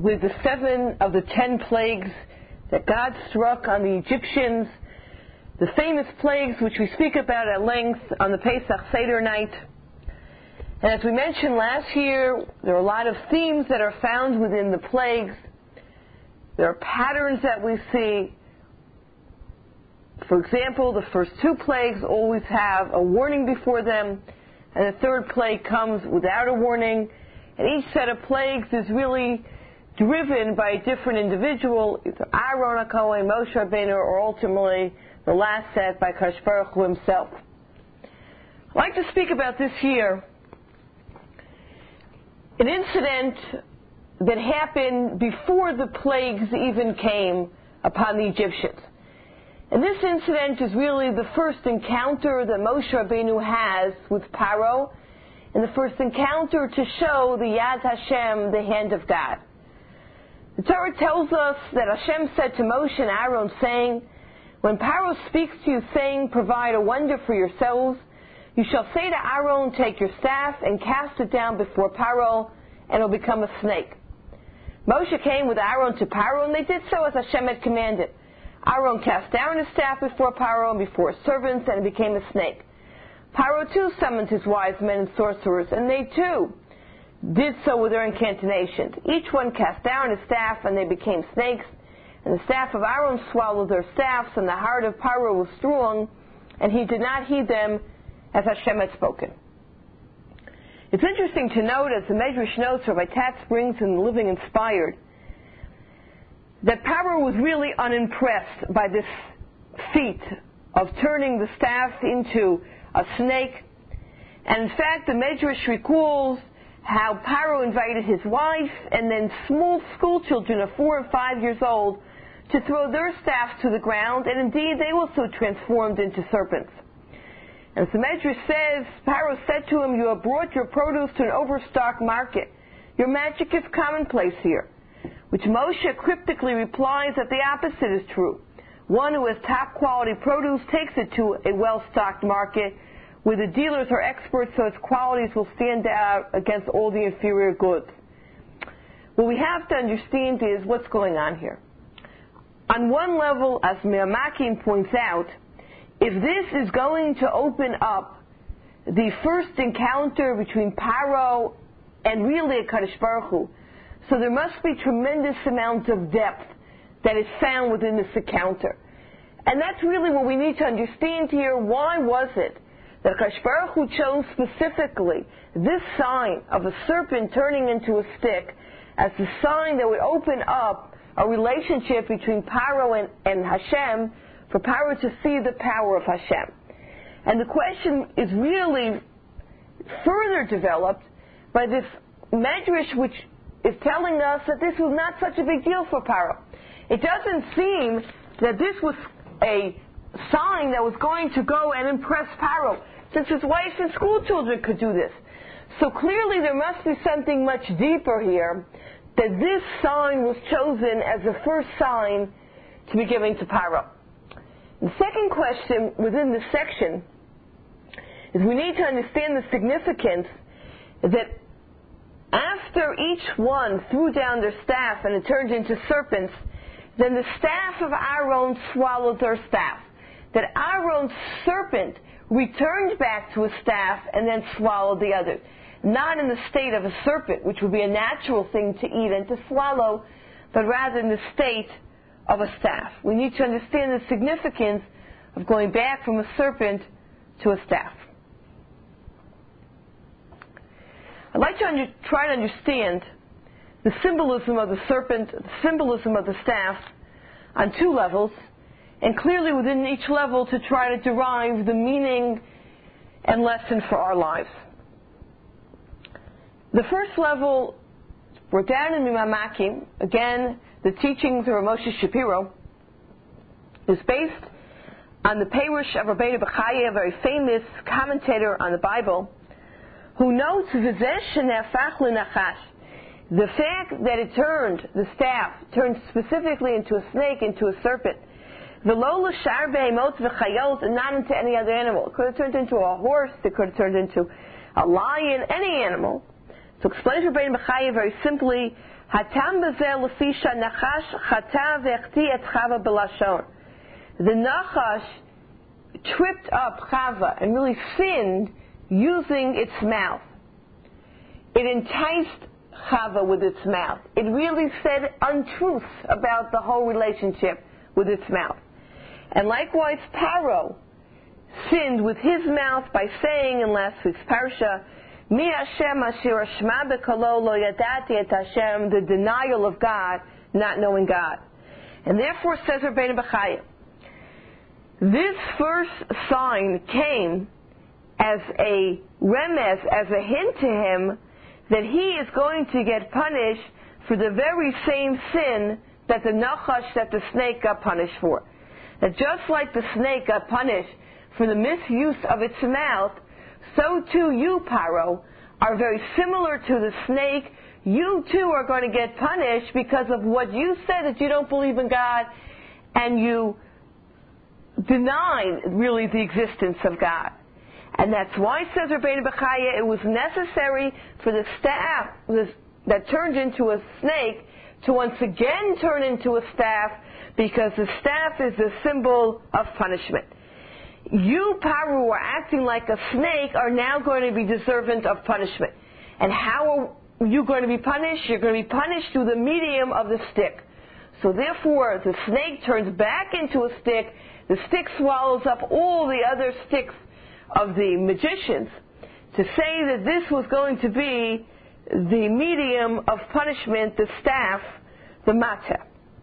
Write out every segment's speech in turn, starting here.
with the 7 of the 10 plagues that God struck on the Egyptians, the famous plagues which we speak about at length on the Pesach Seder night. And as we mentioned last year, there are a lot of themes that are found within the plagues. There are patterns that we see. For example, the first 2 plagues always have a warning before them, and the 3rd plague comes without a warning. And each set of plagues is really driven by a different individual, either Aaron HaKohen, Moshe Rabbeinu, or ultimately the last set by Kadosh Baruch Hu himself. I'd like to speak about this year an incident that happened before the plagues even came upon the Egyptians. And this incident is really the first encounter that Moshe Rabbeinu has with Paro, and the first encounter to show the Yad Hashem, the hand of God. The Torah tells us that Hashem said to Moshe and Aaron, saying, when Paro speaks to you, saying, provide a wonder for yourselves, you shall say to Aaron, take your staff and cast it down before Paro, and it will become a snake. Moshe came with Aaron to Paro, and they did so as Hashem had commanded. Aaron cast down his staff before Paro and before his servants, and it became a snake. Paro too summoned his wise men and sorcerers, and they too did so with their incantations. Each one cast down his staff, and they became snakes. And the staff of Aaron swallowed their staffs, and the heart of Paro was strong, and he did not heed them as Hashem had spoken. It's interesting to note, as the Medrash notes, Rabbi Tatz brings in the Living Inspired, that Paro was really unimpressed by this feat of turning the staff into a snake. And in fact, the Medrash recalls how Paro invited his wife and then small school children of 4 and 5 years old to throw their staffs to the ground, and indeed they also transformed into serpents. As the Medrash says, Paro said to him, you have brought your produce to an overstocked market. Your magic is commonplace here. Which Moshe cryptically replies that the opposite is true. One who has top quality produce takes it to a well-stocked market where the dealers are experts so its qualities will stand out against all the inferior goods. What we have to understand is what's going on here. On one level, as Me'amakim points out, if this is going to open up the first encounter between Paro and really Kadosh Baruch Hu, so there must be tremendous amount of depth that is found within this encounter. And that's really what we need to understand here. Why was it that Kadosh Baruch Hu chose specifically this sign of a serpent turning into a stick as the sign that would open up a relationship between Paro and Hashem, for Paro to see the power of Hashem? And the question is really further developed by this Medrash, which is telling us that this was not such a big deal for Paro. It doesn't seem that this was a sign that was going to go and impress Paro, since his wife and school children could do this. So clearly there must be something much deeper here, that this sign was chosen as the first sign to be given to Paro. The second question within this section is we need to understand the significance that after each one threw down their staff and it turned into serpents, then the staff of Aaron swallowed their staff. That Aaron's serpent returned back to his staff and then swallowed the others. Not in the state of a serpent, which would be a natural thing to eat and to swallow, but rather in the state of a staff. We need to understand the significance of going back from a serpent to a staff. I'd like to try to understand the symbolism of the serpent, the symbolism of the staff on 2 levels, and clearly within each level to try to derive the meaning and lesson for our lives. The first level, we're down in Mimamakim. Again, the teachings of Moshe Shapiro is based on the Perush of Rabbeinu Bechaya, a very famous commentator on the Bible, who notes the fact that it turned, the staff, turned specifically into a snake, into a serpent, and not into any other animal. It could have turned into a horse, it could have turned into a lion, any animal. So explains Rabbeinu Bechaya very simply, Hatam bezel lefisha nachash chata vechti et Chava belashon. The Nachash tripped up Chava and really sinned using its mouth. It enticed Chava with its mouth. It really said untruths about the whole relationship with its mouth. And likewise, Paro sinned with his mouth by saying in last week's parsha, Mi Hashem asher shma bekalo lo yadati et Hashem, the denial of God, not knowing God. And therefore, says Rabbeinu Bechaya, this first sign came as a remez, as a hint to him that he is going to get punished for the very same sin that the Nachash, that the snake got punished for. That just like the snake got punished for the misuse of its mouth, so too you, Paro, are very similar to the snake. You too are going to get punished because of what you said, that you don't believe in God, and you denied really the existence of God. And that's why, says Rabbeinu Bechaya, it was necessary for the staff that turned into a snake to once again turn into a staff, because the staff is a symbol of punishment. You, Paro, who are acting like a snake, are now going to be deserving of punishment. And how are you going to be punished? You're going to be punished through the medium of the stick. So therefore, the snake turns back into a stick. The stick swallows up all the other sticks of the magicians, to say that this was going to be the medium of punishment, the staff, the mateh.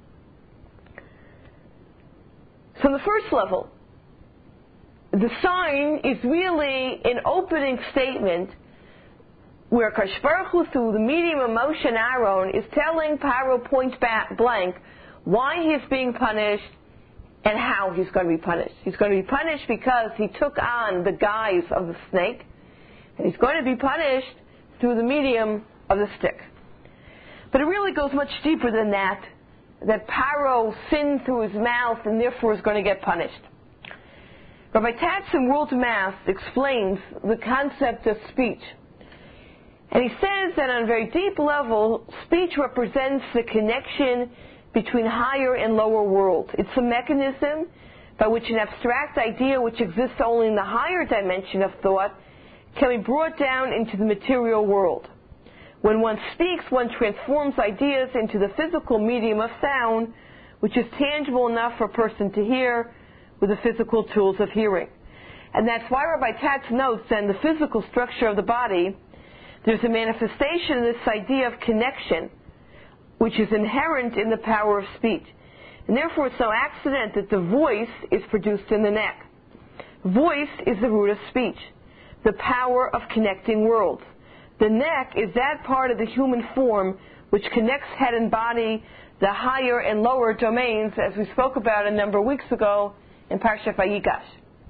So on the first level, the sign is really an opening statement where Kadosh Baruch Hu, through the medium of Moshe and Aaron, is telling Paro point blank why he's being punished and how he's going to be punished. He's going to be punished because he took on the guise of the snake, and he's going to be punished through the medium of the stick. But it really goes much deeper than that Paro sinned through his mouth and therefore is going to get punished. Rabbi Tatz in World Math explains the concept of speech. And he says that on a very deep level, speech represents the connection between higher and lower world. It's a mechanism by which an abstract idea which exists only in the higher dimension of thought can be brought down into the material world. When one speaks, one transforms ideas into the physical medium of sound, which is tangible enough for a person to hear with the physical tools of hearing. And that's why Rabbi Tatz notes that in the physical structure of the body, there's a manifestation of this idea of connection, which is inherent in the power of speech. And therefore it's no accident that the voice is produced in the neck. Voice is the root of speech, the power of connecting worlds. The neck is that part of the human form which connects head and body, the higher and lower domains, as we spoke about a number of weeks ago in Parshat Vayigash.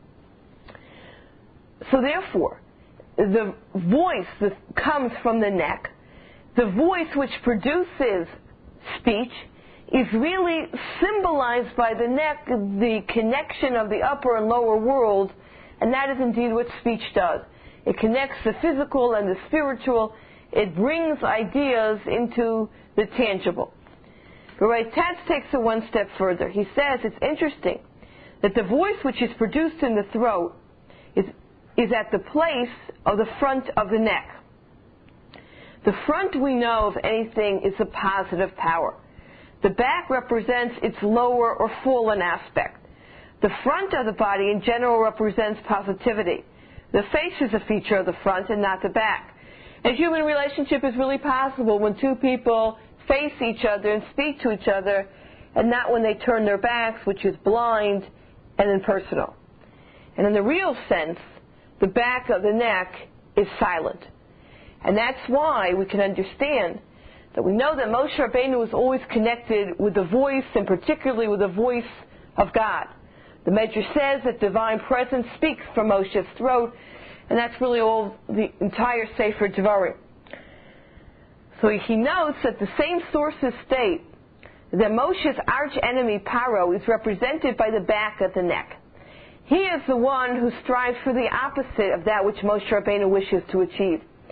So therefore, the voice that comes from the neck, the voice which produces speech, is really symbolized by the neck, the connection of the upper and lower world, and that is indeed what speech does. It connects the physical and the spiritual. It brings ideas into the tangible. But Rabbi Tatz takes it one step further. He says it's interesting that the voice which is produced in the throat is at the place of the front of the neck. The front, we know, of anything, is a positive power. The back represents its lower or fallen aspect. The front of the body in general represents positivity. The face is a feature of the front and not the back. A human relationship is really possible when two people face each other and speak to each other, and not when they turn their backs, which is blind and impersonal. And in the real sense, the back of the neck is silent. And that's why we can understand that we know that Moshe Rabbeinu was always connected with the voice, and particularly with the voice of God. The Medrash says that divine presence speaks from Moshe's throat, and that's really all the entire Sefer Devarim. So he notes that the same sources state that Moshe's arch enemy Paro is represented by the back of the neck. He is the one who strives for the opposite of that which Moshe Rabbeinu wishes to achieve.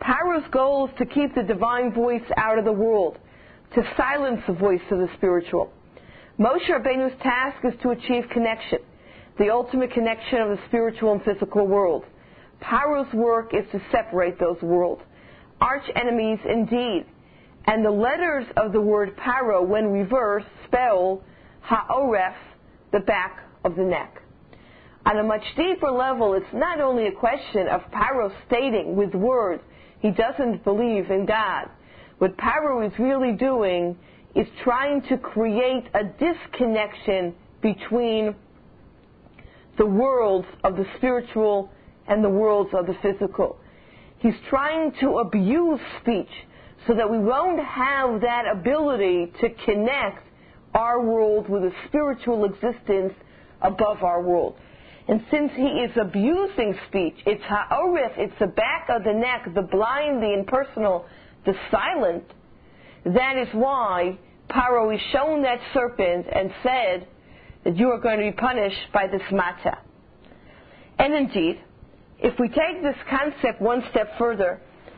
Paro's goal is to keep the divine voice out of the world, to silence the voice of the spiritual. Moshe Rabbeinu's task is to achieve connection, the ultimate connection of the spiritual and physical world. Paro's work is to separate those worlds, arch enemies indeed. And the letters of the word Paro, when reversed, spell Ha'oref, the back of the neck. On a much deeper level, it's not only a question of Paro stating with words he doesn't believe in God. What Paro is really doing is trying to create a disconnection between the worlds of the spiritual and the worlds of the physical. He's trying to abuse speech so that we won't have that ability to connect our world with a spiritual existence above our world. And since he is abusing speech, it's ha'oref, it's the back of the neck, the blind, the impersonal, the silent, that is why Paro is shown that serpent and said that you are going to be punished by this matzah. And indeed, if we take this concept one step further,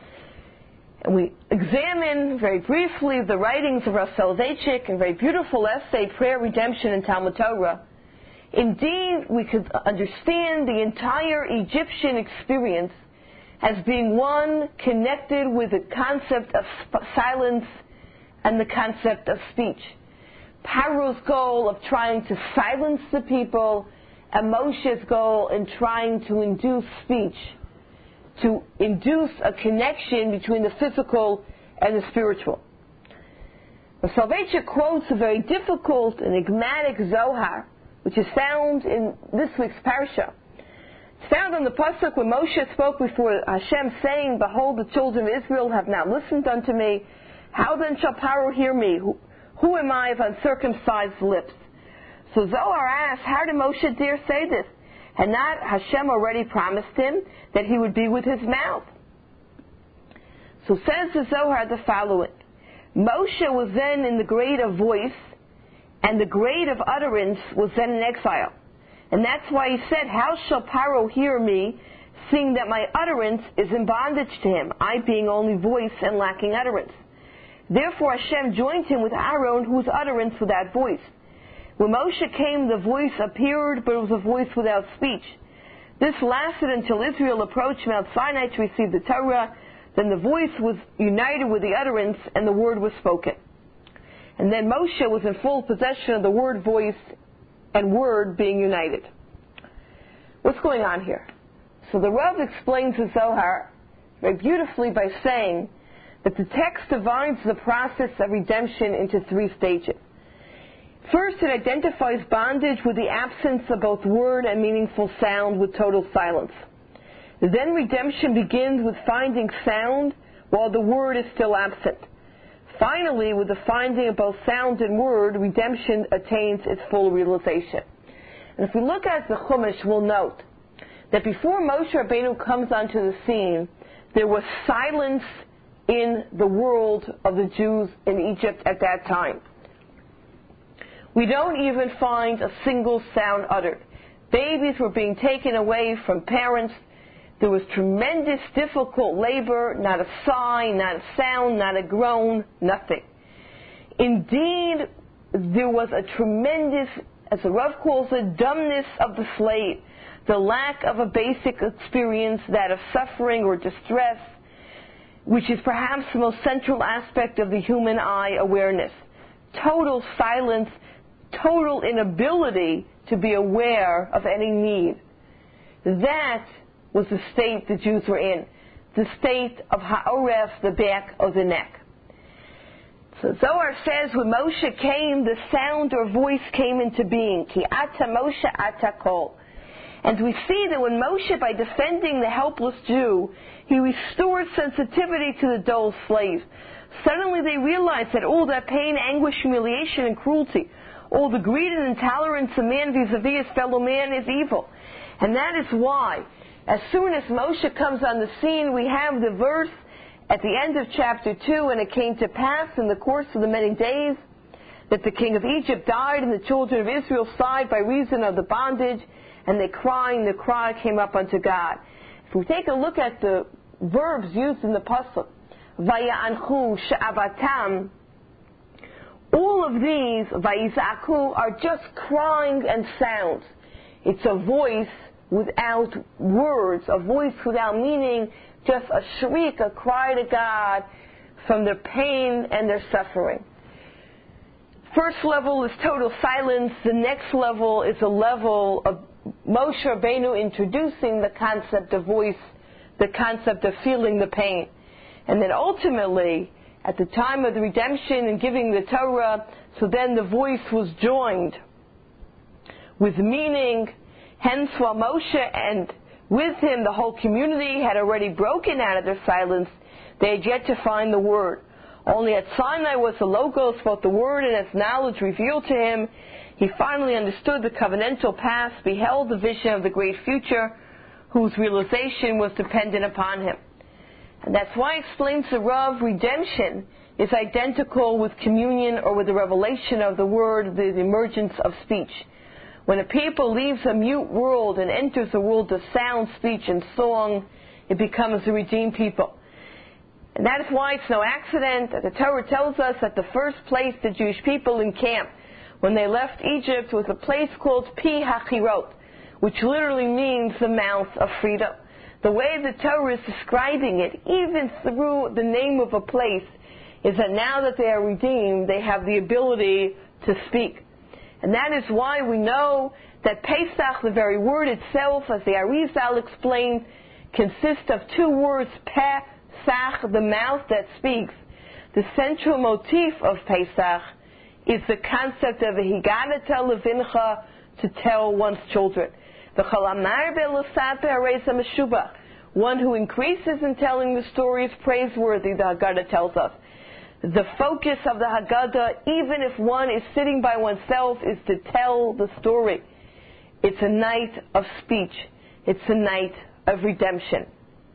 and we examine very briefly the writings of Rav Soloveitchik, a very beautiful essay, Prayer, Redemption, and Talmud Torah, indeed we could understand the entire Egyptian experience as being one connected with the concept of silence and the concept of speech. Paro's goal of trying to silence the people, and Moshe's goal in trying to induce speech, to induce a connection between the physical and the spiritual. The Soloveitchik quotes a very difficult, enigmatic Zohar, which is found in this week's parsha. It's found on the pasuk when Moshe spoke before Hashem, saying, "Behold, the children of Israel have not listened unto me. How then shall Paro hear me? Who am I of uncircumcised lips?" So Zohar asks, how did Moshe dare say this? Had not Hashem already promised him that he would be with his mouth? So says the Zohar the following: Moshe was then in the grade of voice, and the grade of utterance was then in exile. And that's why he said, how shall Paro hear me, seeing that my utterance is in bondage to him, I being only voice and lacking utterance? Therefore Hashem joined him with Aaron, whose utterance without voice. When Moshe came, the voice appeared, but it was a voice without speech. This lasted until Israel approached Mount Sinai to receive the Torah. Then the voice was united with the utterance, and the word was spoken. And then Moshe was in full possession of the word, voice, and word being united. What's going on here? So the Rav explains the Zohar very beautifully by saying that the text divides the process of redemption into three stages. First, it identifies bondage with the absence of both word and meaningful sound with total silence. Then redemption begins with finding sound while the word is still absent. Finally, with the finding of both sound and word, redemption attains its full realization. And if we look at the Chumash, we'll note that before Moshe Rabbeinu comes onto the scene, there was silence in the world of the Jews in Egypt at that time. We don't even find a single sound uttered. Babies were being taken away from parents. There was tremendous difficult labor, not a sigh, not a sound, not a groan, nothing. Indeed, there was a tremendous, as the Rav calls it, dumbness of the slave, the lack of a basic experience, that of suffering or distress, which is perhaps the most central aspect of the human eye awareness. Total silence, total inability to be aware of any need. That was the state the Jews were in, the state of ha'oref, the back of the neck. So Zohar says, when Moshe came, the sound or voice came into being. Ki ata Moshe ata kol. And we see that when Moshe, by defending the helpless Jew, he restored sensitivity to the dull slave. Suddenly they realized that all that pain, anguish, humiliation, and cruelty, all the greed and intolerance of man vis-a-vis his fellow man is evil. And that is why, as soon as Moshe comes on the scene, we have the verse at the end of chapter 2, and it came to pass in the course of the many days that the king of Egypt died, and the children of Israel sighed by reason of the bondage, and they crying, the cry came up unto God. If we take a look at the verbs used in the pasuk, vaya'anchu, she'avatam, all of these, vayizaku, are just crying and sounds. It's a voice without words, a voice without meaning, just a shriek, a cry to God from their pain and their suffering. First level is total silence. The next level is a level of Moshe Rabbeinu introducing the concept of voice, the concept of feeling the pain. And then ultimately, at the time of the redemption and giving the Torah, so then the voice was joined with meaning. Hence, while Moshe and with him the whole community had already broken out of their silence, they had yet to find the word. Only at Sinai was the Logos, both the word and its knowledge revealed to him. He finally understood the covenantal past, beheld the vision of the great future, whose realization was dependent upon him. And that's why, explains the Rav, redemption is identical with communion or with the revelation of the word, the emergence of speech. When a people leaves a mute world and enters the world of sound, speech, and song, it becomes a redeemed people. And that is why it's no accident that the Torah tells us that the first place the Jewish people encamped when they left Egypt was a place called Pi Hachirot, which literally means the mouth of freedom. The way the Torah is describing it, even through the name of a place, is that now that they are redeemed, they have the ability to speak. And that is why we know that Pesach, the very word itself, as the Arizal explained, consists of two words, Pesach, the mouth that speaks. The central motif of Pesach is the concept of Higadata Levincha, to tell one's children. One who increases in telling the story is praiseworthy, the Haggadah tells us. The focus of the Haggadah, even if one is sitting by oneself, is to tell the story. It's a night of speech. It's a night of redemption.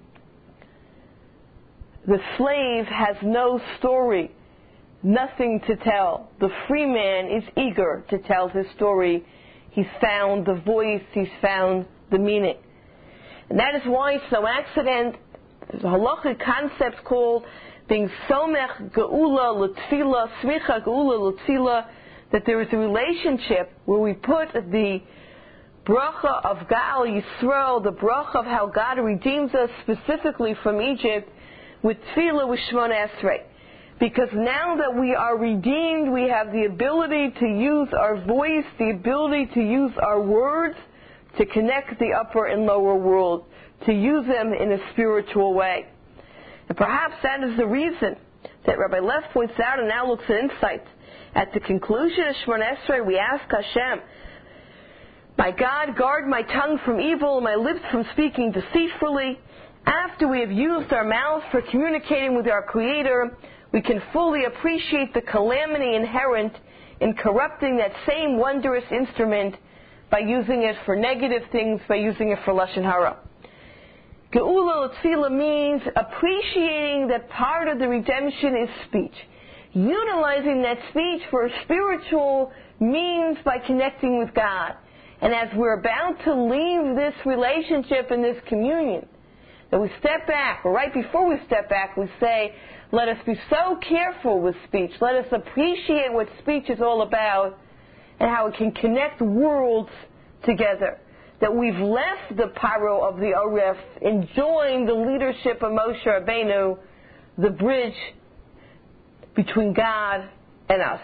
The slave has no story, nothing to tell. The free man is eager to tell his story. He's found the voice, he's found the meaning. And that is why it's no accident. There's a halachic concept called being somech geula l'tfila, smicha geula l'tfila, that there is a relationship where we put the bracha of Gal Yisrael, the bracha of how God redeems us specifically from Egypt, with tefillah with Shemona Esrei. Because now that we are redeemed, we have the ability to use our voice, the ability to use our words to connect the upper and lower world, to use them in a spiritual way. And perhaps that is the reason that Rabbi Lev points out and now looks at insights. At the conclusion of Shemona Esrei, we ask Hashem, my God, guard my tongue from evil, my lips from speaking deceitfully. After we have used our mouths for communicating with our Creator, we can fully appreciate the calamity inherent in corrupting that same wondrous instrument by using it for negative things, by using it for Lashon Hara. Geula L'Tfila means appreciating that part of the redemption is speech. Utilizing that speech for a spiritual means by connecting with God. And as we're about to leave this relationship and this communion, that we step back, or right before we step back, we say, let us be so careful with speech. Let us appreciate what speech is all about and how it can connect worlds together. That we've left the paro of the Oref, enjoying the leadership of Moshe Rabbeinu, the bridge between God and us.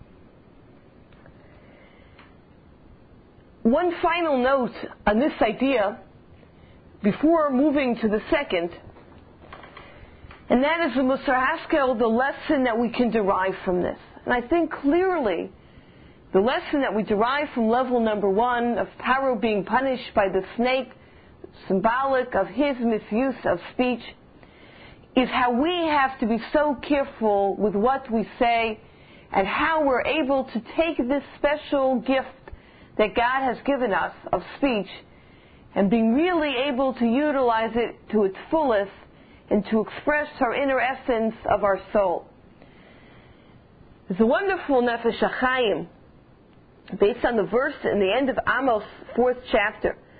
One final note on this idea before moving to the second, and that is the Musar Haskel, the lesson that we can derive from this. And I think clearly the lesson that we derive from level number 1 of Paro being punished by the snake, symbolic of his misuse of speech, is how we have to be so careful with what we say and how we're able to take this special gift that God has given us of speech and being really able to utilize it to its fullest and to express our inner essence of our soul. There's a wonderful Nefesh HaChaim based on the verse in the end of Amos, 4th chapter.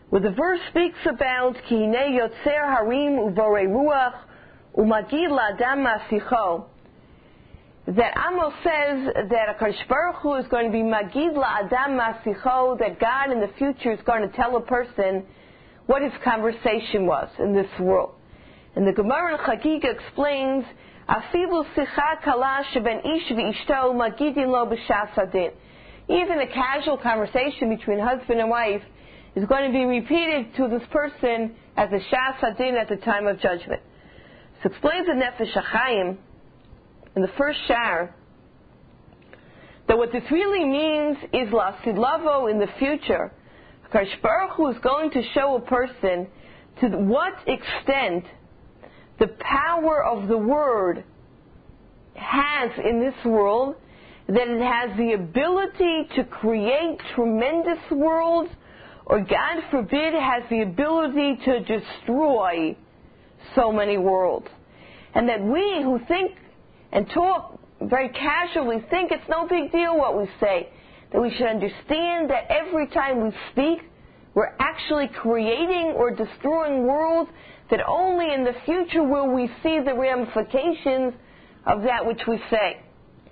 where the verse speaks about Ki hinei yotzer harim uvorei ruach umagid la'adam masicho, that Amos says that HaKadosh Baruch Hu is going to be magid la'adam masicho, that God in the future is going to tell a person what his conversation was in this world. And the Gemara in Chagiga explains, Afilu sicha kala sheben ish v'ishto magidin lo b'shas hadin. Even a casual conversation between husband and wife is going to be repeated to this person as a shas hadin at the time of judgment. So explains the Nefesh HaChaim in the first shar that what this really means is lasid lavo in the future. HaKadosh Baruch Hu is going to show a person to what extent the power of the word has in this world, that it has the ability to create tremendous worlds, or God forbid, has the ability to destroy so many worlds. And that we who think and talk very casually think it's no big deal what we say, that we should understand that every time we speak, we're actually creating or destroying worlds, that only in the future will we see the ramifications of that which we say.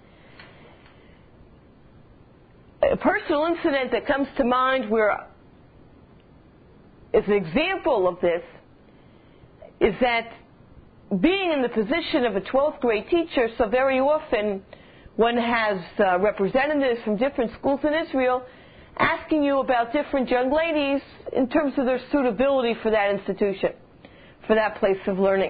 A personal incident that comes to mind where is an example of this is that being in the position of a 12th grade teacher, so very often one has representatives from different schools in Israel asking you about different young ladies in terms of their suitability for that institution, for that place of learning.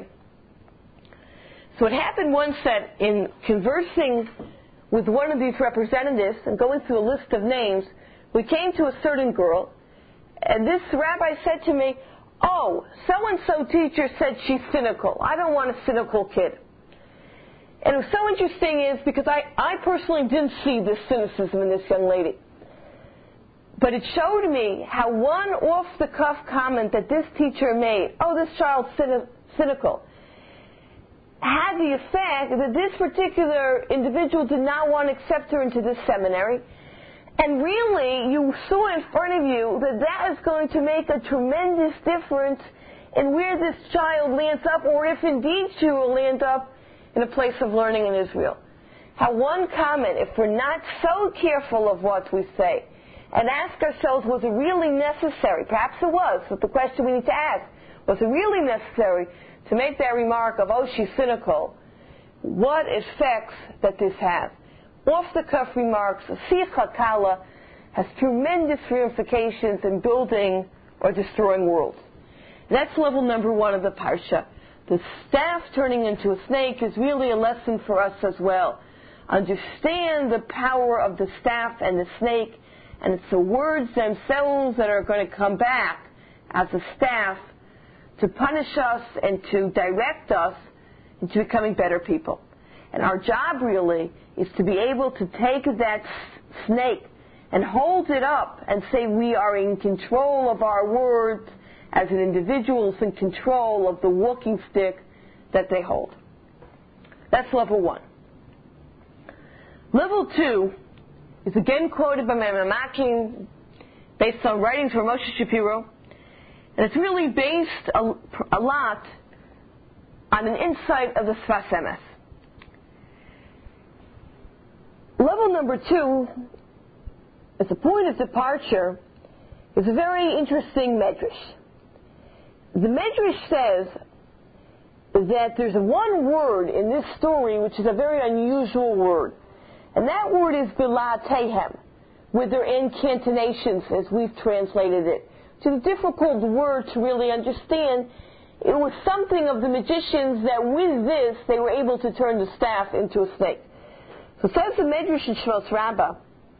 So it happened once that in conversing with one of these representatives and going through a list of names, we came to a certain girl, and this rabbi said to me, "Oh, so-and-so teacher said she's cynical. I don't want a cynical kid." And it was so interesting is because I personally didn't see this cynicism in this young lady. But it showed me how one off-the-cuff comment that this teacher made, "Oh, this child's cynical," had the effect that this particular individual did not want to accept her into this seminary. And really, you saw in front of you that that is going to make a tremendous difference in where this child lands up, or if indeed she will land up in a place of learning in Israel. How one comment, if we're not so careful of what we say, and ask ourselves, was it really necessary? Perhaps it was, but the question we need to ask, was it really necessary to make that remark of, "Oh, she's cynical"? What effects that this has? Off-the-cuff remarks, a sicha kala, has tremendous ramifications in building or destroying worlds. That's level number one of the parsha. The staff turning into a snake is really a lesson for us as well. Understand the power of the staff and the snake, and it's the words themselves that are going to come back as a staff to punish us and to direct us into becoming better people. And our job really is to be able to take that snake and hold it up and say we are in control of our words as an individual is in control of the walking stick that they hold. That's level one. Level two is again quoted by Mamamakin based on writings from Moshe Shapiro, and it's really based a lot on an insight of the Sfas Emes. Level number two, as a point of departure, is a very interesting medrash. The medrash says that there's one word in this story which is a very unusual word, and that word is bilatehem, with their incantations as we've translated it. It's a difficult word to really understand. It was something of the magicians that with this they were able to turn the staff into a snake. So says the Medrash in Shmos Rabbah,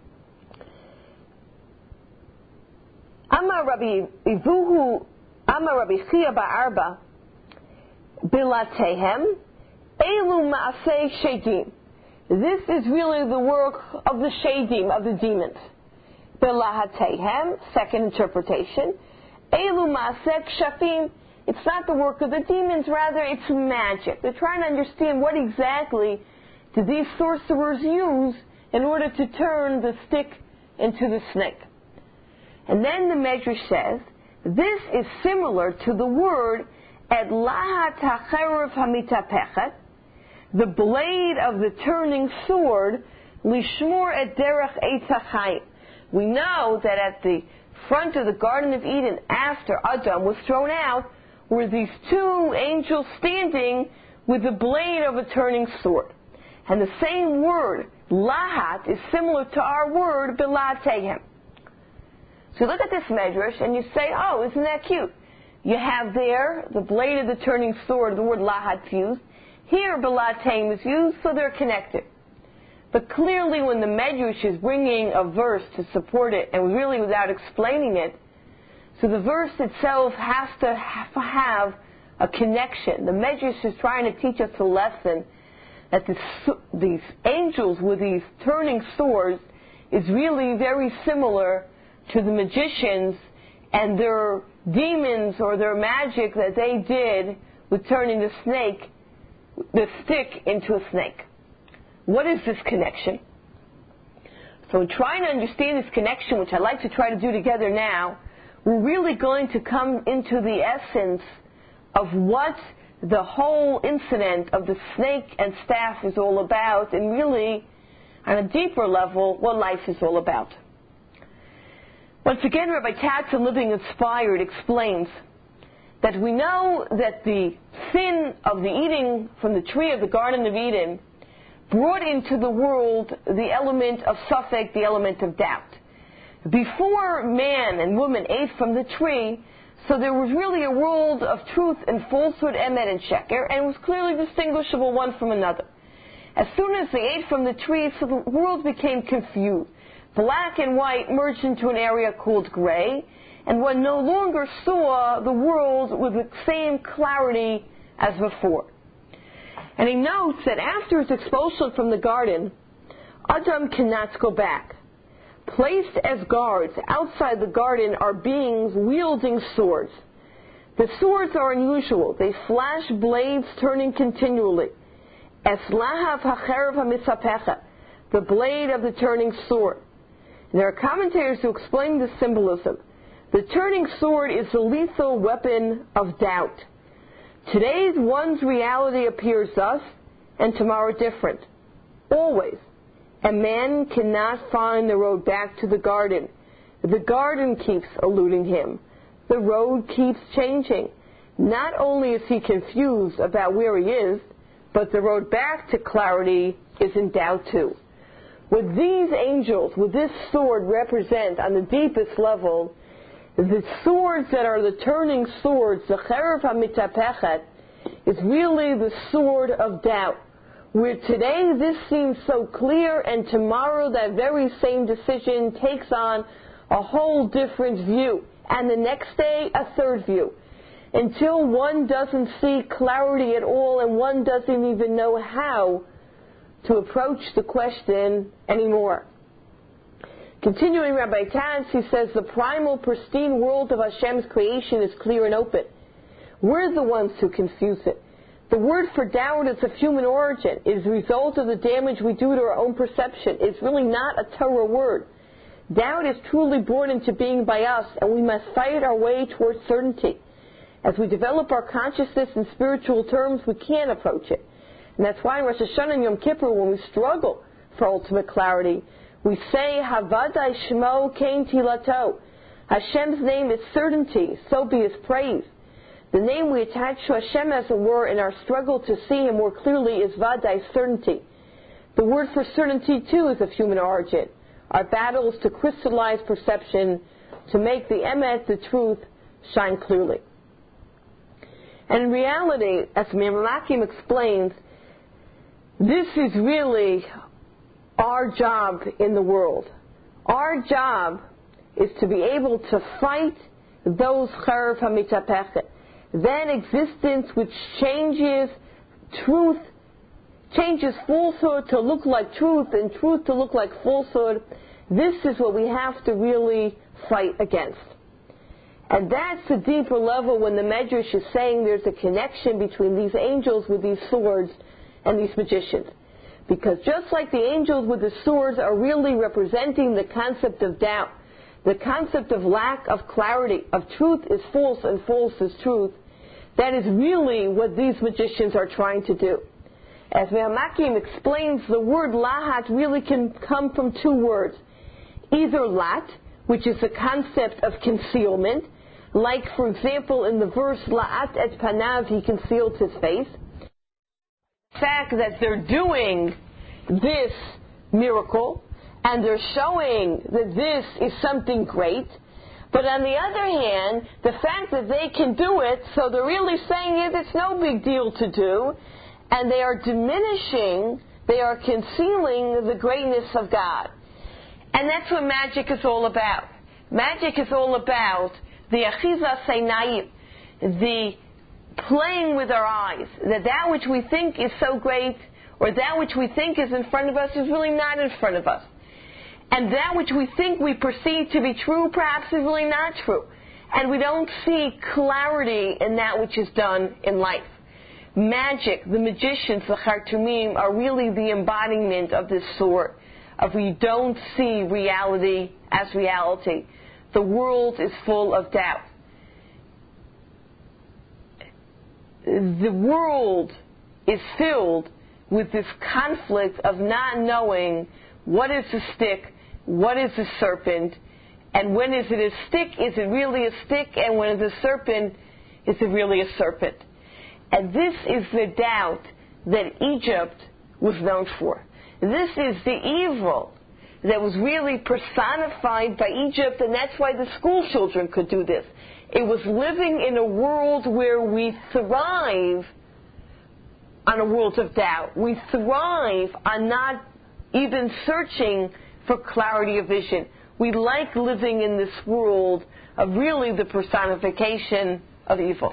Amar Rabbi Ivuhu, Amar Rabbi Chia Ba'arba, Bilatehem, Elu Ma'aseh Shedim. This is really the work of the Shedim, of the demons. Bilatehem, second interpretation. Elu Ma'aseh Kshafim. It's not the work of the demons, rather it's magic. They're trying to understand what exactly did these sorcerers use in order to turn the stick into the snake. And then the Medrash says This is similar to the word et lahat hacherev hamitapechet, the blade of the turning sword, lishmor et derech eitz hachayim. We know that at the front of the Garden of Eden, after Adam was thrown out, were these two angels standing with the blade of a turning sword. And the same word, lahat, is similar to our word, bilatehem. So you look at this medrash and you say, oh, isn't that cute? You have there the blade of the turning sword, the word lahat used. Here, bilatehem is used, so they're connected. But clearly when the medrash is bringing a verse to support it, and really without explaining it, so the verse itself has to have a connection. The medrash is trying to teach us a lesson that these angels with these turning swords is really very similar to the magicians and their demons or their magic that they did with turning the stick into a snake. What is this connection? So in trying to understand this connection, which I'd like to try to do together now, we're really going to come into the essence of what the whole incident of the snake and staff is all about, and really, on a deeper level, what life is all about. Once again, Rabbi Katz in Living Inspired explains that we know that the sin of the eating from the tree of the Garden of Eden brought into the world the element of safek, the element of doubt. Before man and woman ate from the tree, so there was really a world of truth and falsehood, emet and sheker, and it was clearly distinguishable one from another. As soon as they ate from the tree, so the world became confused. Black and white merged into an area called gray, and one no longer saw the world with the same clarity as before. And he notes that after his expulsion from the garden, Adam cannot go back. Placed as guards outside the garden are beings wielding swords. The swords are unusual. They flash blades turning continually. Es lahav hacherev hamisapecha, the blade of the turning sword. And there are commentators who explain the symbolism. The turning sword is the lethal weapon of doubt. Today's one's reality appears thus, and tomorrow different. Always. A man cannot find the road back to the garden. The garden keeps eluding him. The road keeps changing. Not only is he confused about where he is, but the road back to clarity is in doubt too. What these angels with this sword represent on the deepest level, the swords that are the turning swords, the cherev hamitapechet, is really the sword of doubt. Where today this seems so clear, and tomorrow that very same decision takes on a whole different view, and the next day a third view, until one doesn't see clarity at all and one doesn't even know how to approach the question anymore. Continuing Rabbi Katz, he says the primal pristine world of Hashem's creation is clear and open. We're the ones who confuse it. The word for doubt is of human origin. It is a result of the damage we do to our own perception. It's really not a Torah word. Doubt is truly brought into being by us, and we must fight our way towards certainty. As we develop our consciousness in spiritual terms, we can't approach it. And that's why in Rosh Hashanah and Yom Kippur, when we struggle for ultimate clarity, we say, Havadai Shmo Kain Tilato. Hashem's name is certainty, so be His praise. The name we attach to Hashem, as it were, in our struggle to see Him more clearly is Vadai, certainty. The word for certainty, too, is of human origin. Our battle is to crystallize perception, to make the emet, the truth, shine clearly. And in reality, as Malakim explains, this is really our job in the world. Our job is to be able to fight those cherev hamitapechet. Then existence which changes truth, changes falsehood to look like truth and truth to look like falsehood. This is what we have to really fight against. And that's the deeper level when the Medrash is saying there's a connection between these angels with these swords and these magicians. Because just like the angels with the swords are really representing the concept of doubt, the concept of lack of clarity, of truth is false and false is truth, that is really what these magicians are trying to do. As Me'amakim explains, the word lahat really can come from two words. Either lat, which is the concept of concealment, like, for example, in the verse, la'at et panav, he concealed his face. The fact that they're doing this miracle, and they're showing that this is something great, but on the other hand, the fact that they can do it, so they're really saying it's no big deal to do, and they are diminishing, they are concealing the greatness of God. And that's what magic is all about. Magic is all about the achiza seinayim, the playing with our eyes, that which we think is so great, or that which we think is in front of us is really not in front of us. And that which we think we perceive to be true perhaps is really not true. And we don't see clarity in that which is done in life. Magic, the magicians, the Chartumim, are really the embodiment of this sort, of we don't see reality as reality. The world is full of doubt. The world is filled with this conflict of not knowing what is a stick, what is a serpent, and when is it a stick, is it really a stick, and when is a serpent, is it really a serpent? And this is the doubt that Egypt was known for. This is the evil that was really personified by Egypt, and that's why the school children could do this. It was living in a world where we thrive on a world of doubt. We thrive on not even searching for clarity of vision. We like living in this world of really the personification of evil.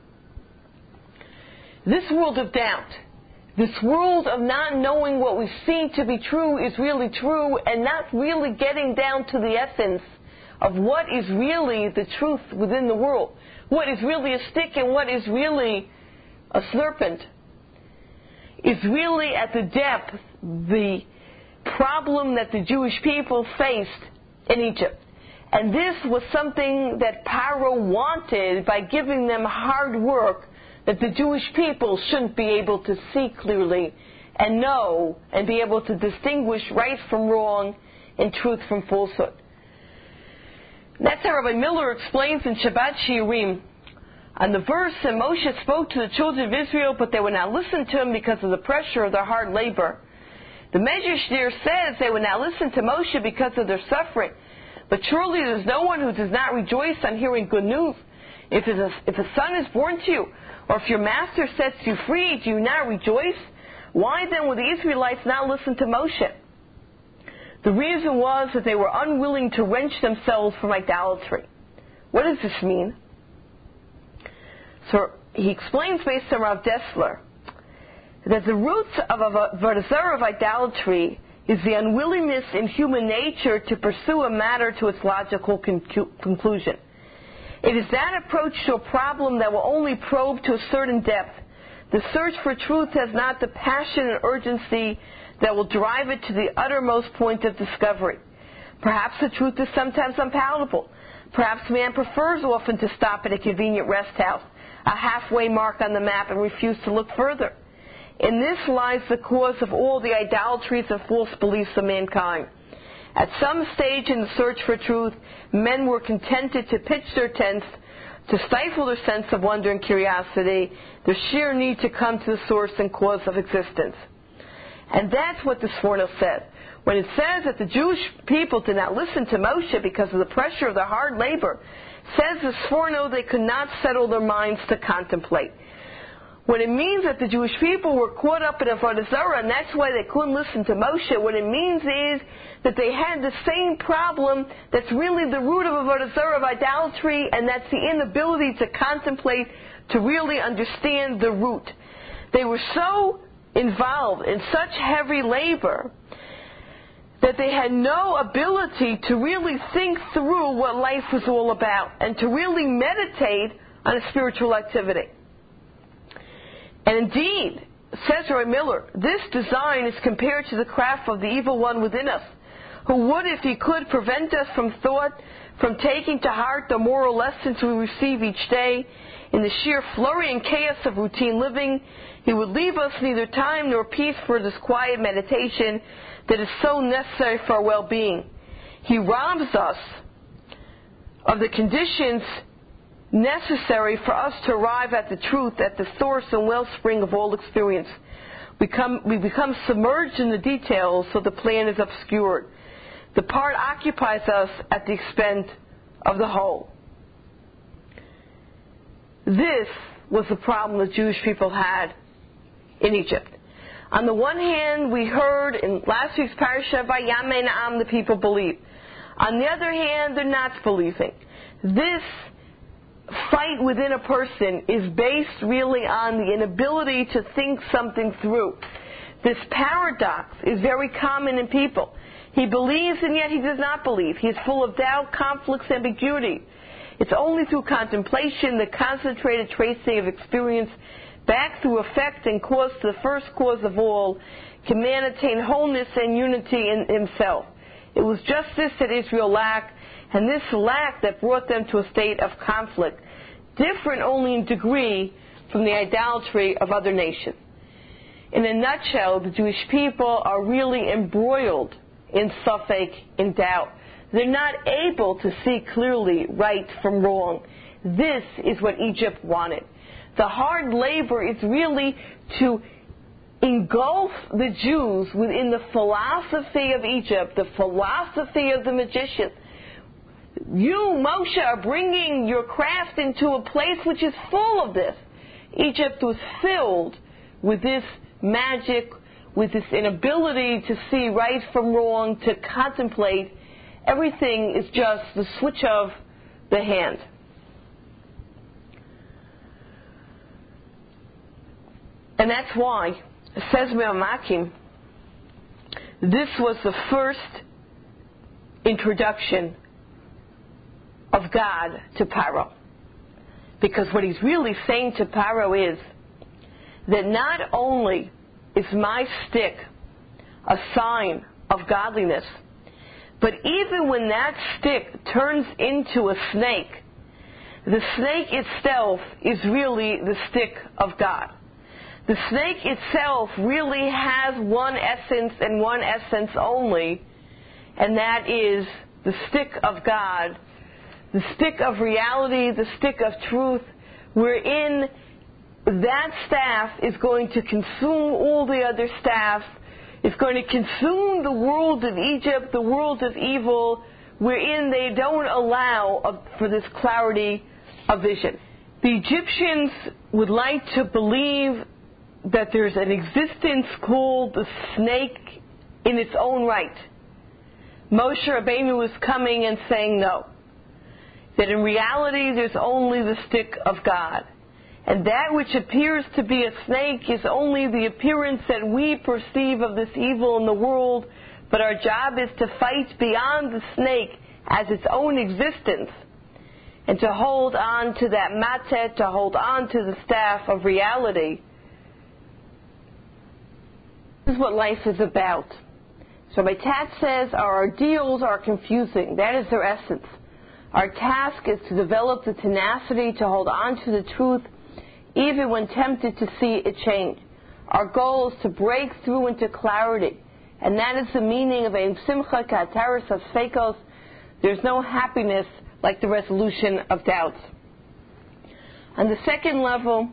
This world of doubt, this world of not knowing what we see to be true is really true, and not really getting down to the essence of what is really the truth within the world, what is really a stick and what is really a serpent, is really at the depth the problem that the Jewish people faced in Egypt. And this was something that Paro wanted by giving them hard work, that the Jewish people shouldn't be able to see clearly and know and be able to distinguish right from wrong and truth from falsehood. That's how Rabbi Miller explains in Shabbat Shiurim on the verse that Moshe spoke to the children of Israel, but they would not listen to him because of the pressure of their hard labor. The Medrash there says they would not listen to Moshe because of their suffering. But surely there's no one who does not rejoice on hearing good news. If a son is born to you, or if your master sets you free, do you not rejoice? Why then would the Israelites not listen to Moshe? The reason was that they were unwilling to wrench themselves from idolatry. What does this mean? So he explains based on Rav Dessler that the roots of avodah zarah, of idolatry, is the unwillingness in human nature to pursue a matter to its logical conclusion. It is that approach to a problem that will only probe to a certain depth. The search for truth has not the passion and urgency that will drive it to the uttermost point of discovery. Perhaps the truth is sometimes unpalatable. Perhaps man prefers often to stop at a convenient rest house, a halfway mark on the map, and refuse to look further. In this lies the cause of all the idolatries and false beliefs of mankind. At some stage in the search for truth, men were contented to pitch their tents, to stifle their sense of wonder and curiosity, their sheer need to come to the source and cause of existence. And that's what the Sforno said. When it says that the Jewish people did not listen to Moshe because of the pressure of their hard labor, says the Sforno they could not settle their minds to contemplate. When it means that the Jewish people were caught up in avodah zarah, and that's why they couldn't listen to Moshe, what it means is that they had the same problem that's really the root of avodah zarah, of idolatry, and that's the inability to contemplate, to really understand the root. They were so involved in such heavy labor that they had no ability to really think through what life was all about and to really meditate on a spiritual activity. And indeed, says Roy Miller, this design is compared to the craft of the evil one within us, who would, if he could, prevent us from taking to heart the moral lessons we receive each day. In the sheer flurry and chaos of routine living, he would leave us neither time nor peace for this quiet meditation that is so necessary for our well-being. He robs us of the conditions necessary for us to arrive at the truth, at the source and wellspring of all experience. We become submerged in the details, so the plan is obscured. The part occupies us at the expense of the whole. This was the problem the Jewish people had in Egypt. On the one hand, we heard in last week's parasha, Vayamei Na'am, the people believe. On the other hand, they're not believing. This fight within a person is based really on the inability to think something through. This paradox is very common in people. He believes and yet he does not believe. He is full of doubt, conflicts, ambiguity. It's only through contemplation, the concentrated tracing of experience back through effect and cause to the first cause of all, can man attain wholeness and unity in himself. It was just this that Israel lacked, and this lack that brought them to a state of conflict, different only in degree from the idolatry of other nations. In a nutshell, the Jewish people are really embroiled in suffix, in doubt. They're not able to see clearly right from wrong. This is what Egypt wanted. The hard labor is really to engulf the Jews within the philosophy of Egypt, the philosophy of the magician. You, Moshe, are bringing your craft into a place which is full of this. Egypt was filled with this magic, with this inability to see right from wrong, to contemplate. Everything is just the switch of the hand. And that's why, says Me'amakim, this was the first introduction of God to Paro. Because what he's really saying to Paro is that not only is my stick a sign of godliness, but even when that stick turns into a snake, the snake itself is really the stick of God. The snake itself really has one essence and one essence only, and that is the stick of God, the stick of reality, the stick of truth, wherein that staff is going to consume all the other staffs. It's going to consume the world of Egypt, the world of evil, wherein they don't allow for this clarity of vision. The Egyptians would like to believe that there's an existence called the snake in its own right. Moshe Rabbeinu is coming and saying no. That in reality there's only the stick of God. And that which appears to be a snake is only the appearance that we perceive of this evil in the world, but our job is to fight beyond the snake as its own existence, and to hold on to that matet, to hold on to the staff of reality. This is what life is about. So my Tat says our ideals are confusing. That is their essence. Our task is to develop the tenacity to hold on to the truth even when tempted to see it change. Our goal is to break through into clarity. And that is the meaning of Ein Simcha Ka'ataris of Sfeikos. There's no happiness like the resolution of doubts. On the second level,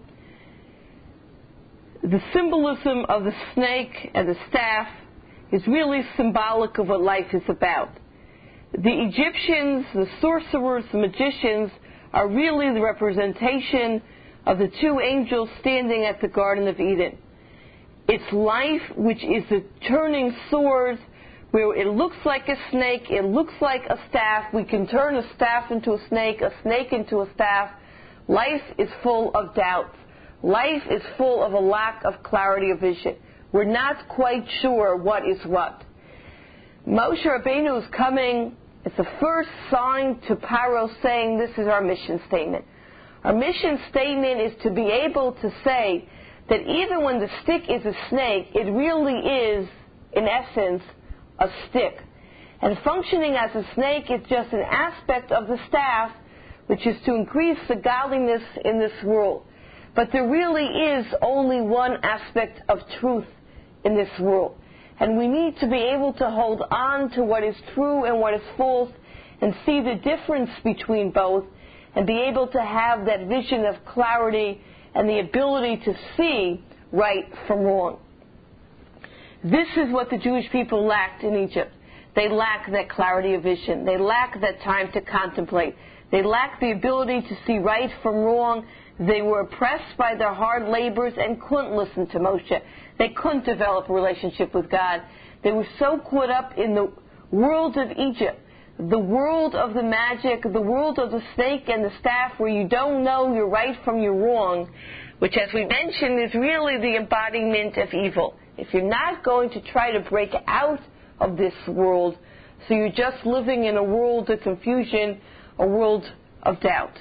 the symbolism of the snake and the staff is really symbolic of what life is about. The Egyptians, the sorcerers, the magicians are really the representation of the two angels standing at the Garden of Eden. It's life which is the turning swords, where it looks like a snake, it looks like a staff. We can turn a staff into a snake into a staff. Life is full of doubts. Life is full of a lack of clarity of vision. We're not quite sure what is what. Moshe Rabbeinu is coming. It's the first sign to Paro saying this is our mission statement. Our mission statement is to be able to say that even when the stick is a snake, it really is, in essence, a stick. And functioning as a snake is just an aspect of the staff, which is to increase the godliness in this world. But there really is only one aspect of truth in this world. And we need to be able to hold on to what is true and what is false and see the difference between both and be able to have that vision of clarity and the ability to see right from wrong. This is what the Jewish people lacked in Egypt. They lacked that clarity of vision. They lacked that time to contemplate. They lacked the ability to see right from wrong. They were oppressed by their hard labors and couldn't listen to Moshe. They couldn't develop a relationship with God. They were so caught up in the world of Egypt, the world of the magic, the world of the snake and the staff, where you don't know your right from your wrong, which, as we mentioned, is really the embodiment of evil. If you're not going to try to break out of this world, so you're just living in a world of confusion, a world of doubt.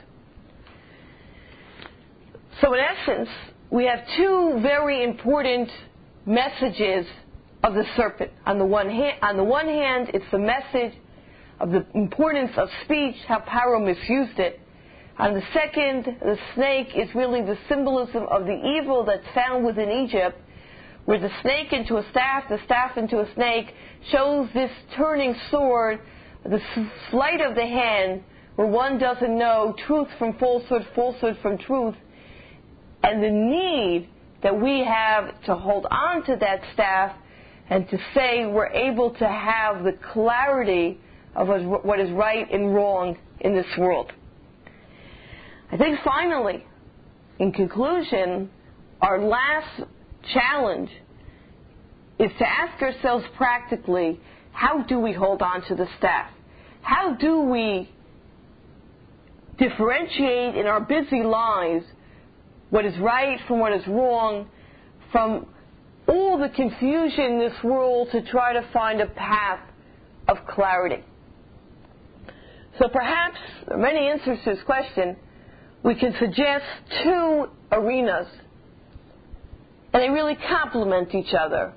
So in essence, we have two very important messages of the serpent. On the one hand, it's the message of the importance of speech, how Paro misused it. On the second, the snake is really the symbolism of the evil that's found within Egypt, where the snake into a staff, the staff into a snake, shows this turning sword, the sleight of the hand, where one doesn't know truth from falsehood, falsehood from truth, and the need that we have to hold on to that staff and to say we're able to have the clarity of what is right and wrong in this world. I think finally, in conclusion, our last challenge is to ask ourselves practically, how do we hold on to the staff? How do we differentiate in our busy lives what is right from what is wrong, from all the confusion in this world, to try to find a path of clarity? So perhaps, there are many answers to this question, we can suggest two arenas, and they really complement each other,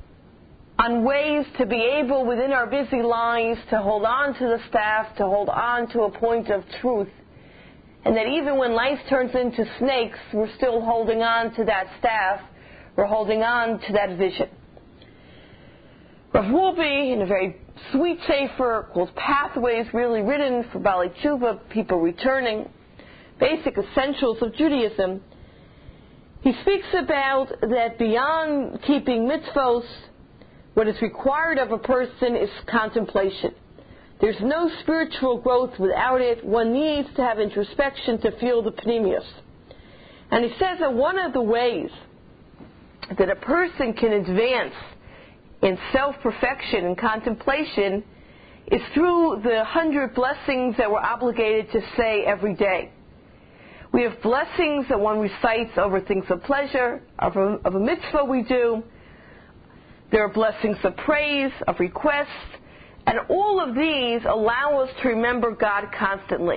on ways to be able, within our busy lives, to hold on to the staff, to hold on to a point of truth, and that even when life turns into snakes, we're still holding on to that staff, we're holding on to that vision. Rav Wolbe, in a very sweet sefer called Pathways, really written for Baalei Tshuva, people returning, basic essentials of Judaism, he speaks about that beyond keeping mitzvos, what is required of a person is contemplation. There's no spiritual growth without it. One needs to have introspection to feel the pnimius. And he says that one of the ways that a person can advance in self-perfection and contemplation is through the 100 blessings that we're obligated to say every day. We have blessings that one recites over things of pleasure, of a mitzvah we do. There are blessings of praise, of requests, and all of these allow us to remember God constantly.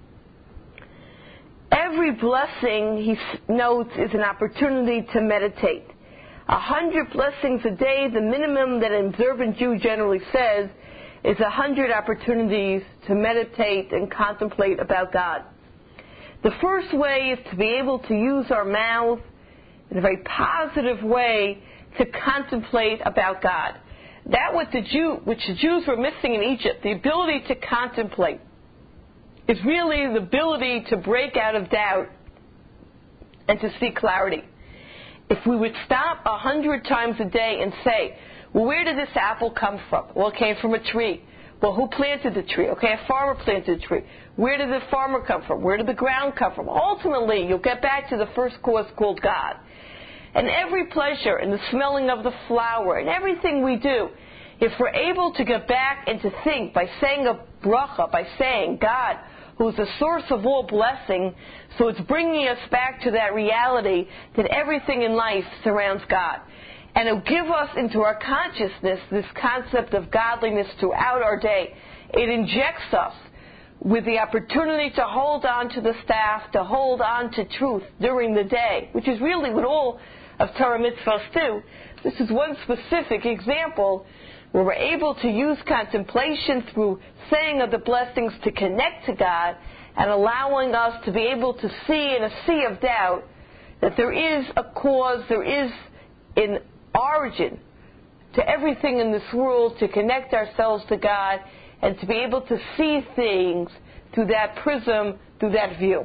Every blessing, he notes, is an opportunity to meditate. 100 blessings a day, the minimum that an observant Jew generally says, is 100 opportunities to meditate and contemplate about God. The first way is to be able to use our mouth in a very positive way to contemplate about God. That which the Jews were missing in Egypt, the ability to contemplate, is really the ability to break out of doubt and to see clarity. If we would stop 100 times a day and say, well, where did this apple come from? Well, it came from a tree. Well, who planted the tree? Okay, a farmer planted the tree. Where did the farmer come from? Where did the ground come from? Ultimately, you'll get back to the first cause called God. And every pleasure and the smelling of the flower and everything we do, if we're able to get back and to think by saying a bracha, by saying God, who is the source of all blessing, so it's bringing us back to that reality that everything in life surrounds God. And it'll give us into our consciousness this concept of godliness throughout our day. It injects us with the opportunity to hold on to the staff, to hold on to truth during the day, which is really what all of Torah mitzvahs do. This is one specific example where we're able to use contemplation through saying of the blessings to connect to God and allowing us to be able to see in a sea of doubt that there is a cause, there is an origin to everything in this world, to connect ourselves to God and to be able to see things through that prism, through that view.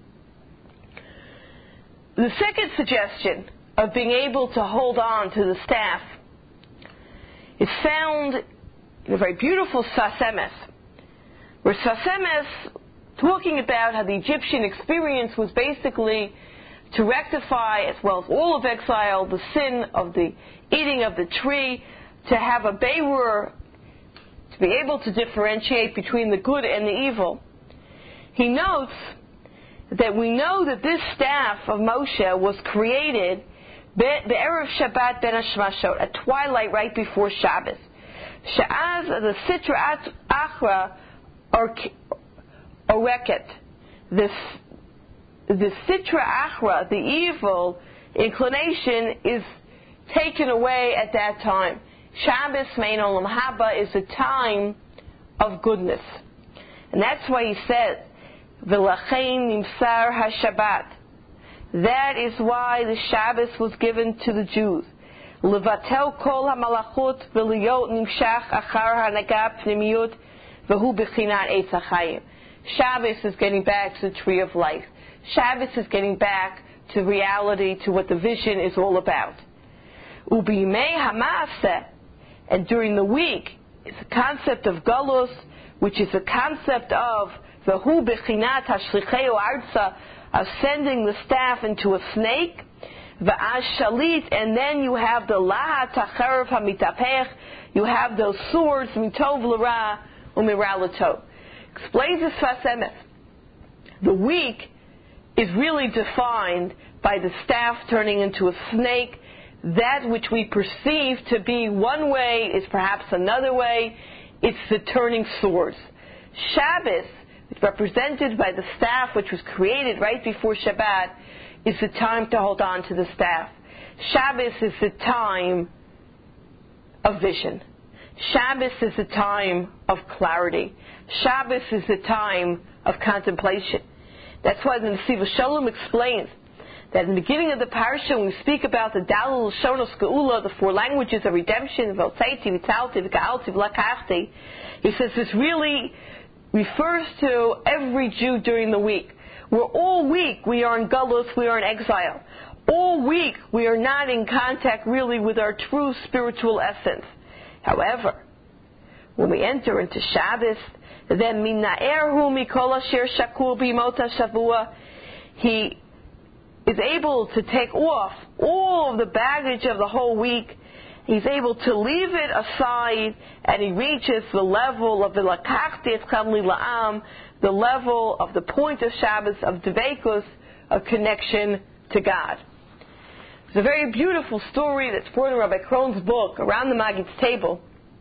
The second suggestion of being able to hold on to the staff is found in a very beautiful Sfas Emes, where Sfas Emes, talking about how the Egyptian experience was basically to rectify, as well as all of exile, the sin of the eating of the tree, to have a Beirur, to be able to differentiate between the good and the evil. He notes that we know that this staff of Moshe was created Be'erev Shabbat Ben Hashmashot, at twilight right before Shabbos. She'az the Sitra Achra Oreket. The Sitra Achra, the evil inclination, is taken away at that time. Shabbos Mein Olam Haba is a time of goodness. And that's why he says, V'lachein Nimsar HaShabbat. That is why the Shabbos was given to the Jews. Levatel kol hamalachut v'liyot nimshach achar hanagah pnimiyut v'hu b'chinat eitz hachayim. Shabbos is getting back to the tree of life. Shabbos is getting back to reality, to what the vision is all about. Ubimei hamaseh, and during the week, it's a concept of galus, which is a concept of v'hu b'chinat hashlicheu arza, of sending the staff into a snake, v'az shalit, and then you have the lahat hacharev hamitapech, you have those swords mitov l'ra u'mira l'tov. Explains the Sfas Emes. The week is really defined by the staff turning into a snake. That which we perceive to be one way is perhaps another way. It's the turning swords. Shabbos, represented by the staff which was created right before Shabbat, is the time to hold on to the staff. Shabbos is the time of vision. Shabbos is the time of clarity. Shabbos is the time of contemplation. That's why the Nesiv Shalom explains that in the beginning of the parasha, when we speak about the Dalil Shonos Geula, the four languages of redemption, V'alteiti, V'talti, V'ga'alti, V'lakachti, he says this really refers to every Jew during the week. Where all week we are in Galus, we are in exile. All week we are not in contact really with our true spiritual essence. However, when we enter into Shabbos, then Mina'erhu Mikol Asher Shakur B'mota Shavua, he is able to take off all of the baggage of the whole week. He's able to leave it aside, and he reaches the level of the Lakachti Eschem Li La'am, the level of the point of Shabbos, of Dveikus, of connection to God. It's a very beautiful story that's brought in Rabbi Kron's book, Around the Maggid's Table,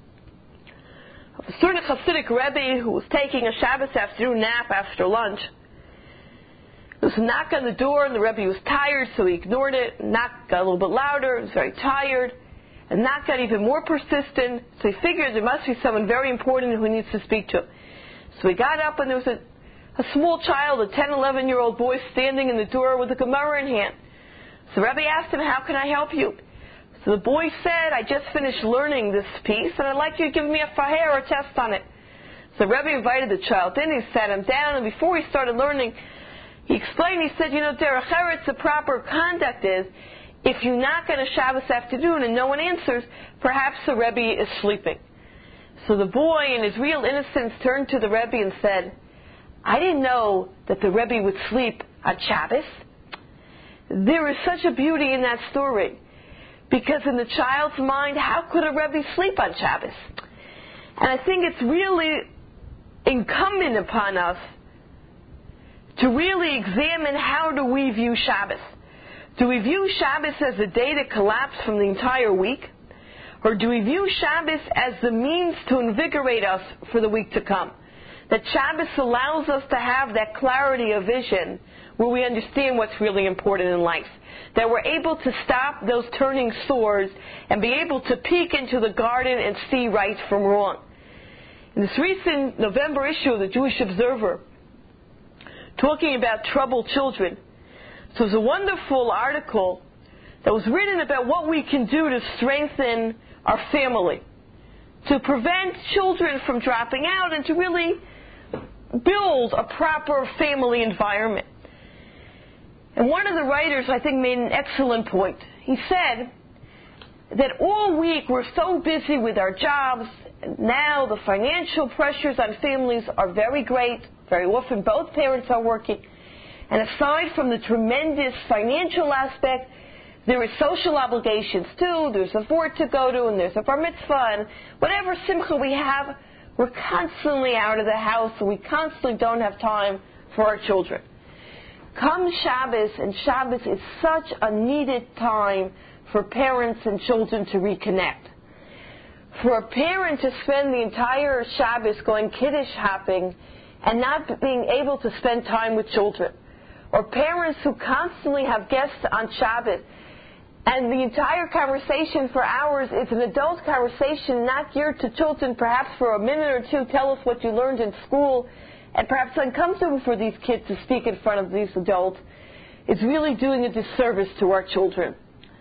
of a certain Hasidic Rebbe who was taking a Shabbos afternoon nap after lunch. There was a knock on the door, and the Rebbe was tired, so he ignored it. The knock got a little bit louder, he was very tired. And knock got even more persistent, so he figured there must be someone very important who he needs to speak to. So he got up, and there was a small child, a 10, 11-year-old boy, standing in the door with a Gemara in hand. So Rebbe asked him, "How can I help you?" So the boy said, "I just finished learning this piece, and I'd like you to give me a faher, or a test on it." So Rebbe invited the child in, he sat him down, and before he started learning, he explained, he said, Derech Eretz, the proper conduct is, if you knock on a Shabbos afternoon and no one answers, perhaps the Rebbe is sleeping. So the boy, in his real innocence, turned to the Rebbe and said, "I didn't know that the Rebbe would sleep on Shabbos." There is such a beauty in that story, because in the child's mind, how could a Rebbe sleep on Shabbos? And I think it's really incumbent upon us to really examine, how do we view Shabbos? Do we view Shabbos as a day to collapse from the entire week? Or do we view Shabbos as the means to invigorate us for the week to come? that Shabbos allows us to have that clarity of vision where we understand what's really important in life. That we're able to stop those turning swords and be able to peek into the garden and see right from wrong. In this recent November issue of the Jewish Observer, talking about troubled children, so it was a wonderful article that was written about what we can do to strengthen our family, to prevent children from dropping out and to really build a proper family environment. And one of the writers, I think, made an excellent point. He said that all week we're so busy with our jobs, and now the financial pressures on families are very great. Very often both parents are working. And aside from the tremendous financial aspect, there is social obligations too. There's a vort to go to, and there's a bar mitzvah, and whatever simcha we have, we're constantly out of the house, and we constantly don't have time for our children. Come Shabbos, and Shabbos is such a needed time for parents and children to reconnect. For a parent to spend the entire Shabbos going kiddush hopping and not being able to spend time with children, or parents who constantly have guests on Shabbos, and the entire conversation for hours is an adult conversation not geared to children, perhaps for a minute or two, tell us what you learned in school, and perhaps uncomfortable for these kids to speak in front of these adults, is really doing a disservice to our children.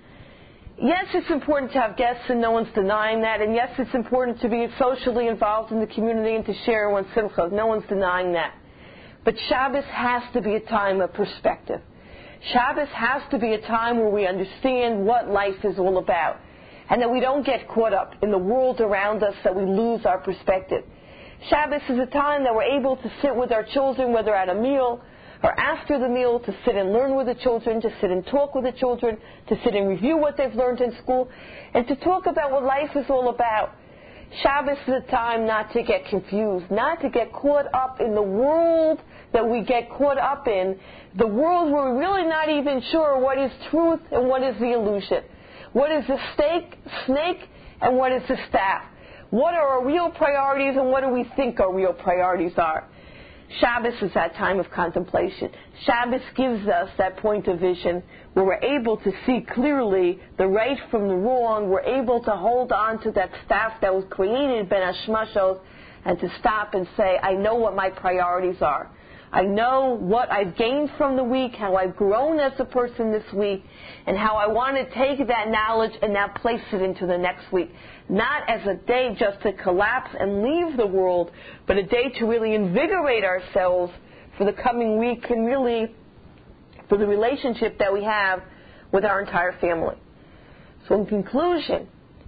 Yes, it's important to have guests, and no one's denying that, and yes, it's important to be socially involved in the community and to share one's simcha. No one's denying that. But Shabbos has to be a time of perspective. Shabbos has to be a time where we understand what life is all about, and that we don't get caught up in the world around us, that we lose our perspective. Shabbos is a time that we're able to sit with our children, whether at a meal or after the meal, to sit and learn with the children, to sit and talk with the children, to sit and review what they've learned in school, and to talk about what life is all about. Shabbos is a time not to get confused, not to get caught up in the world that we get caught up in, the world where we're really not even sure what is truth and what is the illusion. What is the snake and what is the staff? What are our real priorities and what do we think our real priorities are? Shabbos is that time of contemplation. Shabbos gives us that point of vision where we're able to see clearly the right from the wrong. We're able to hold on to that staff that was created ben hashmashos and to stop and say, I know what my priorities are. I know what I've gained from the week, how I've grown as a person this week, and how I want to take that knowledge and now place it into the next week. Not as a day just to collapse and leave the world, but a day to really invigorate ourselves for the coming week and really for the relationship that we have with our entire family. So in conclusion,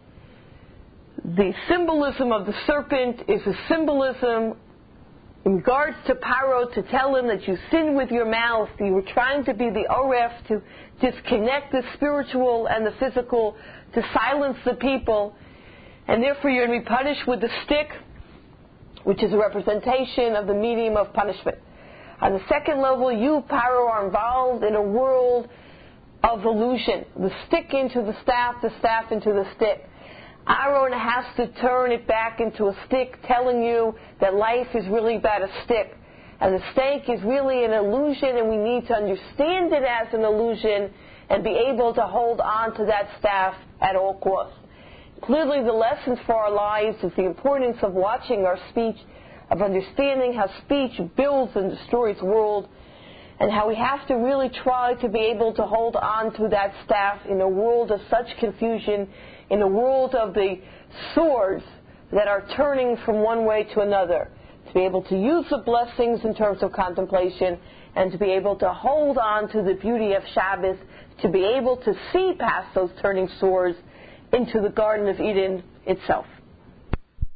the symbolism of the serpent is a symbolism in regards to Paro, to tell him that you sinned with your mouth, you were trying to be the Oref, to disconnect the spiritual and the physical, to silence the people, and therefore you're going to be punished with the stick, which is a representation of the medium of punishment. On the second level, you, Paro, are involved in a world of illusion. The stick into the staff into the stick. Aaron has to turn it back into a stick, telling you that life is really about a stick. And the stake is really an illusion, and we need to understand it as an illusion and be able to hold on to that staff at all costs. Clearly, the lessons for our lives is the importance of watching our speech, of understanding how speech builds and destroys the world, and how we have to really try to be able to hold on to that staff in a world of such confusion, in a world of the swords that are turning from one way to another, to be able to use the blessings in terms of contemplation and to be able to hold on to the beauty of Shabbos, to be able to see past those turning swords into the Garden of Eden itself.